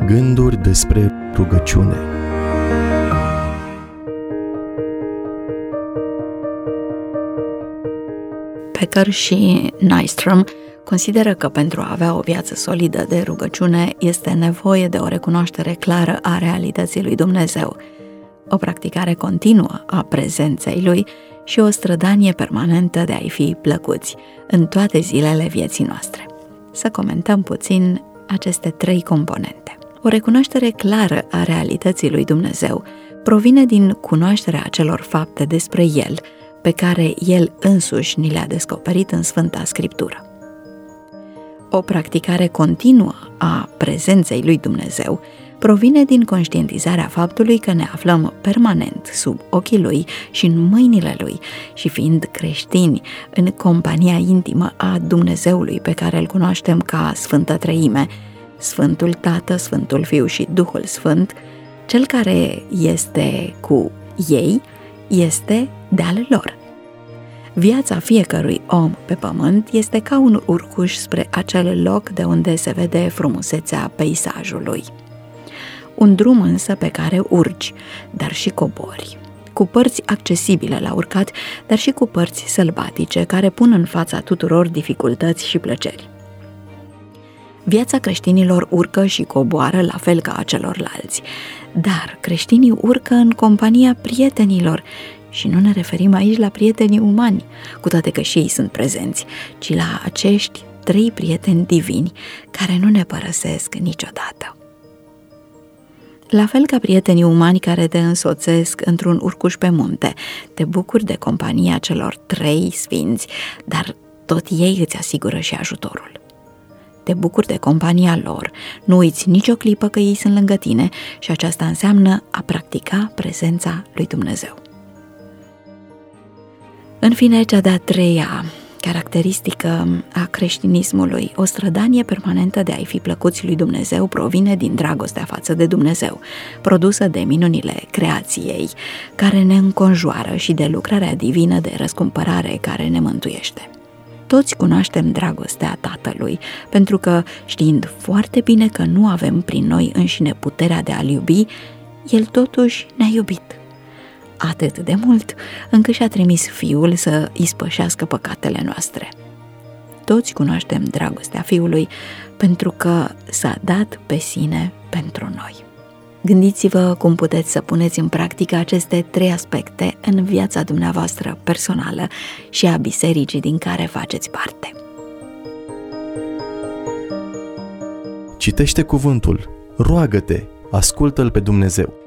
Gânduri despre rugăciune. Becker și Nystrom consideră că pentru a avea o viață solidă de rugăciune este nevoie de o recunoaștere clară a realității lui Dumnezeu, o practicare continuă a prezenței lui și o strădanie permanentă de a-i fi plăcuți în toate zilele vieții noastre. Să comentăm puțin aceste trei componente. O recunoaștere clară a realității lui Dumnezeu provine din cunoașterea acelor fapte despre El pe care El însuși ni le-a descoperit în Sfânta Scriptură. O practicare continuă a prezenței lui Dumnezeu provine din conștientizarea faptului că ne aflăm permanent sub ochii Lui și în mâinile Lui și fiind creștini în compania intimă a Dumnezeului pe care îl cunoaștem ca Sfântă Treime, Sfântul Tată, Sfântul Fiu și Duhul Sfânt, Cel care este cu ei este de-al lor. Viața fiecărui om pe pământ este ca un urcuș spre acel loc de unde se vede frumusețea peisajului. Un drum însă pe care urci, dar și cobori, cu părți accesibile la urcat, dar și cu părți sălbatice care pun în fața tuturor dificultăți și plăceri. Viața creștinilor urcă și coboară la fel ca a celorlalți, dar creștinii urcă în compania prietenilor și nu ne referim aici la prietenii umani, cu toate că și ei sunt prezenți, ci la acești trei prieteni divini care nu ne părăsesc niciodată. La fel ca prietenii umani care te însoțesc într-un urcuș pe munte, te bucuri de compania celor trei sfinți, dar tot ei îți asigură și ajutorul. Te bucuri de compania lor, nu uiți nicio clipă că ei sunt lângă tine și aceasta înseamnă a practica prezența lui Dumnezeu. În fine, cea de-a treia caracteristică a creștinismului, o strădanie permanentă de a-i fi plăcuți lui Dumnezeu, provine din dragostea față de Dumnezeu, produsă de minunile creației care ne înconjoară și de lucrarea divină de răscumpărare care ne mântuiește. Toți cunoaștem dragostea Tatălui, pentru că, știind foarte bine că nu avem prin noi înșine puterea de a-L iubi, El totuși ne-a iubit atât de mult încât și-a trimis Fiul să ispășească păcatele noastre. Toți cunoaștem dragostea Fiului pentru că s-a dat pe sine pentru noi. Gândiți-vă cum puteți să puneți în practică aceste trei aspecte în viața dumneavoastră personală și a bisericii din care faceți parte. Citește cuvântul, roagă-te, ascultă-L pe Dumnezeu.